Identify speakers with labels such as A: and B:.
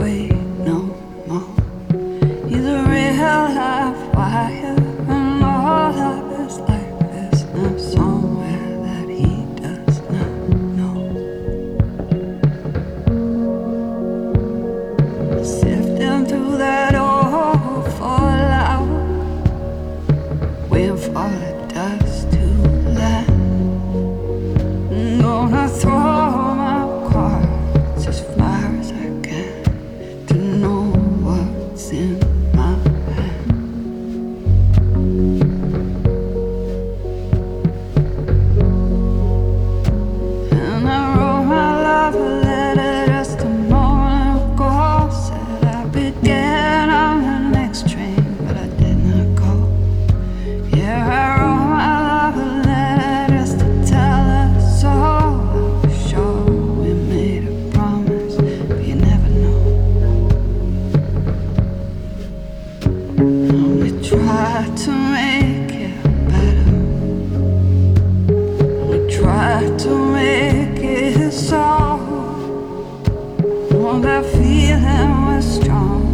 A: wait no more. He's a real life wire, and all of his life is now somewhere that he does not know. Sifting through that old fallout, waiting for the dust to land. Gonna throw my cards as far as I can to know what's in my hand. And I wrote my love a letter just a moment ago. Said I'd be getting on the next train, but I did not go. Yeah, I wrote my love a letter just to tell her so. I was sure we made a promise, but you never know. And we tried to make it better. We tried to make it so. Oh, that feeling was strong.